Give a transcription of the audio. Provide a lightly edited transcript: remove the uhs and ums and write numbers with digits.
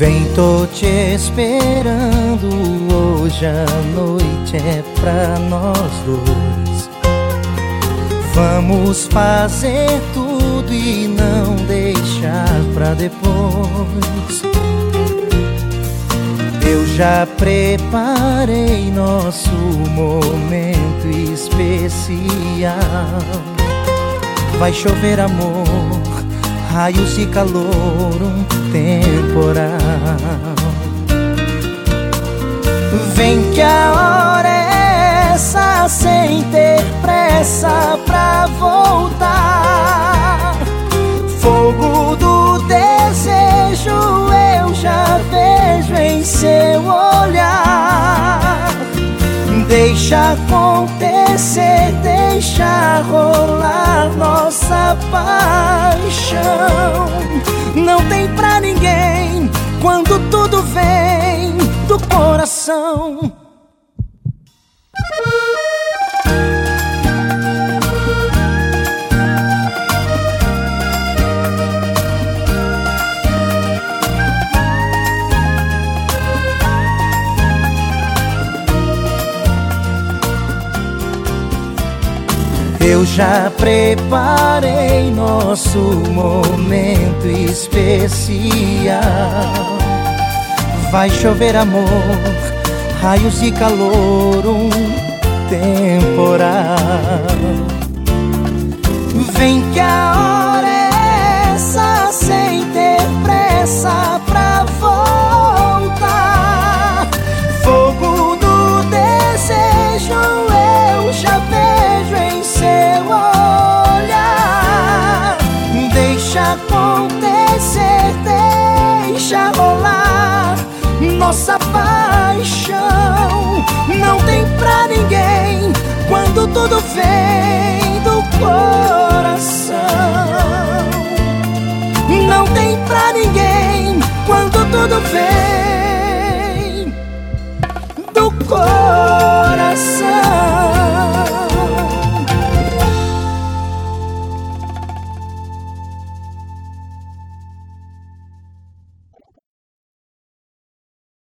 Vem, tô te esperando, hoje a noite é pra nós dois. Vamos fazer tudo e não deixar pra depois. Eu já preparei nosso momento especial. Vai chover amor, raios de calor, um temporal. Vem que a hora é essa, sem ter pressa pra voltar. Fogo do desejo eu já vejo em seu olhar. Deixa acontecer, deixa rolar nossa paixão. Não tem pra ninguém quando tudo vem do coração. Eu já preparei nosso momento especial. Vai chover amor, raios de calor, um temporal. Vem que a hora é essa, sem ter pressa pra voltar. Fogo do desejo eu já vejo em seu olhar. Deixa acontecer, deixa rolar nossa paixão. Não tem pra ninguém quando tudo vem